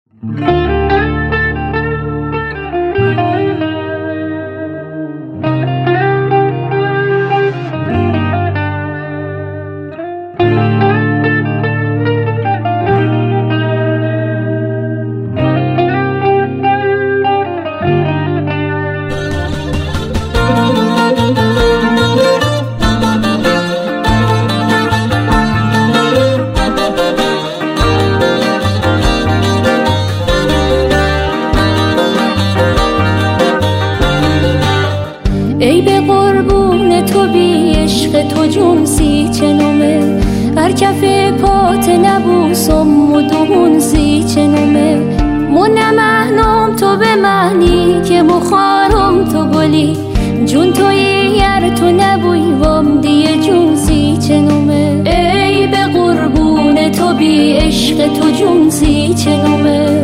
ای به قربون تو بی عشق تو جون سی چنومه، هر کف پات نبوسم و دهون سی چنومه. من مهنم تو به معنی که مخارم تو گلی، جون توی یر تو نبوی وام دیه جون سی چنومه. ای به قربون تو بی عشق تو جون سی چنومه.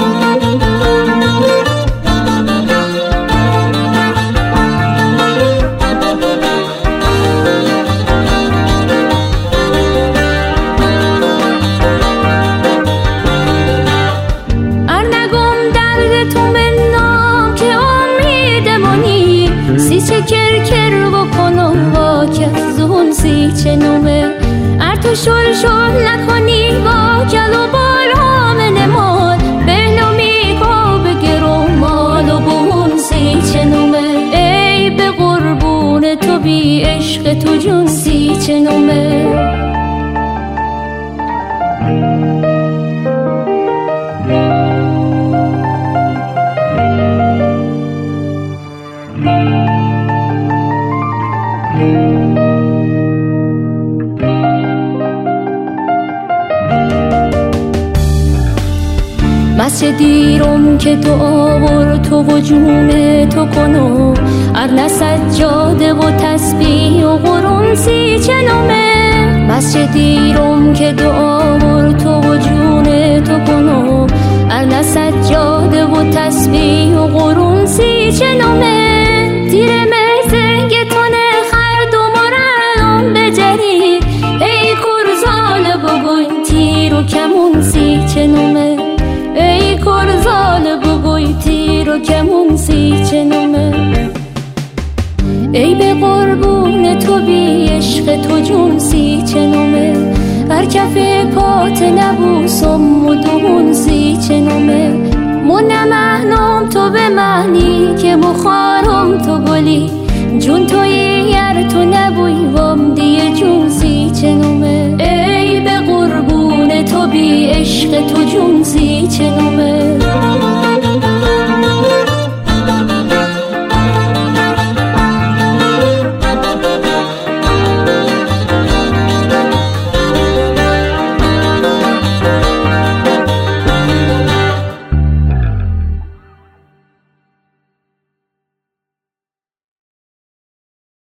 ار تو شل شل نکنی با گل و بال نمال، بهلومی کا بگرم مال و بون سی چنومه. ای به قربون تو بی عشق تو جون سی چنومه. مسجدیرم که دعا ور تو و جون تو کنو، ارن سجاده و تسبیح و قرون سی چنومه. مسجدیرم که دعا ور تو و جون تو کنو، ارن سجاده و تسبیح و قرون سی چنومه. تیر مزنگ تونه خرد و مرالم بجری، ای کرزال بگوی تیر و کمون سی چنومه. ای کرزال بگوی تیر و کمون سی چنومه. ای به قربون تو بی عشق تو جون سی چنومه، هر کف پات نبوسم و دهون سی چنومه. من مهنم تو به معنی که مخارم تو گلی، جون توی یر تو نبوی وام دیه جون سی چنومه. ای به قربون تو بی عشق تو جون سی چنومه.